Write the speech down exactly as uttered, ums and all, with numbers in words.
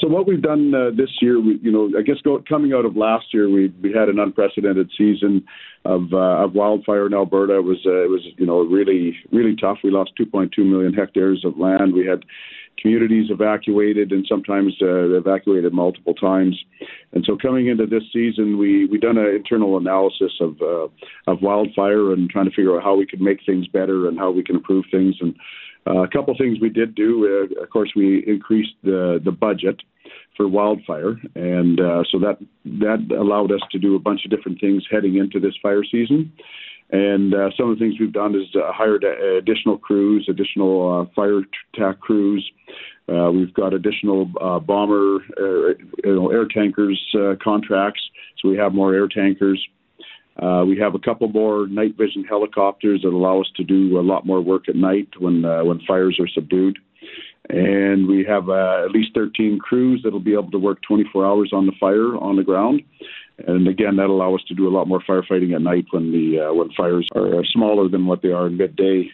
what we've done uh, this year, we, you know, I guess go, coming out of last year, we we had an unprecedented season of uh, of wildfire in Alberta. It was uh, it was you know really really tough. We lost two point two million hectares of land. We had communities evacuated, and sometimes uh, evacuated multiple times. And so, coming into this season, we we done an internal analysis of uh, of wildfire and trying to figure out how we can make things better and how we can improve things. And Uh, a couple of things we did do. Uh, of course, we increased the the budget for wildfire, and uh, so that that allowed us to do a bunch of different things heading into this fire season. And uh, some of the things we've done is uh, hired uh, additional crews, additional uh, fire attack crews. Uh, we've got additional uh, bomber, uh, you know, air tankers uh, contracts, so we have more air tankers. Uh, we have a couple more night vision helicopters that allow us to do a lot more work at night when uh, when fires are subdued. And we have uh, at least thirteen crews that will be able to work twenty-four hours on the fire on the ground. And again, that'll allow us to do a lot more firefighting at night when the uh, when fires are smaller than what they are in midday.